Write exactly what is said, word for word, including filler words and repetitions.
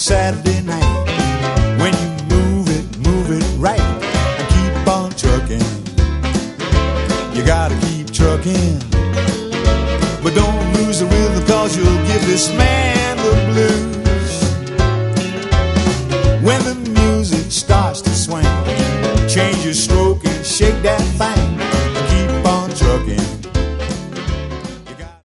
Saturday night. When you move it, move it right, and keep on trucking. You gotta keep trucking, but don't lose the rhythm, cause you'll give this man the blues. When the music starts to swing, change your stroke